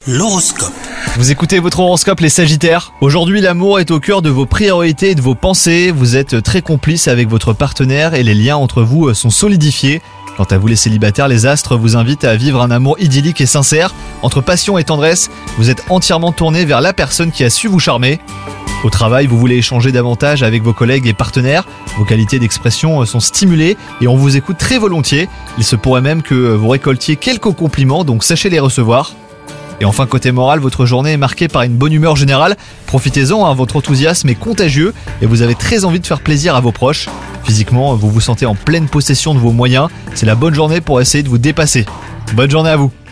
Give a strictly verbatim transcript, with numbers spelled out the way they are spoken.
L'horoscope. Vous écoutez votre horoscope les Sagittaires. Aujourd'hui, l'amour est au cœur de vos priorités et de vos pensées. Vous êtes très complices avec votre partenaire et les liens entre vous sont solidifiés. Quant à vous les célibataires, les astres vous invitent à vivre un amour idyllique et sincère. Entre passion et tendresse, vous êtes entièrement tourné vers la personne qui a su vous charmer. Au travail, vous voulez échanger davantage avec vos collègues et partenaires. Vos qualités d'expression sont stimulées et on vous écoute très volontiers. Il se pourrait même que vous récoltiez quelques compliments, donc sachez les recevoir. Et enfin, côté moral, votre journée est marquée par une bonne humeur générale. Profitez-en, hein, votre enthousiasme est contagieux et vous avez très envie de faire plaisir à vos proches. Physiquement, vous vous sentez en pleine possession de vos moyens. C'est la bonne journée pour essayer de vous dépasser. Bonne journée à vous.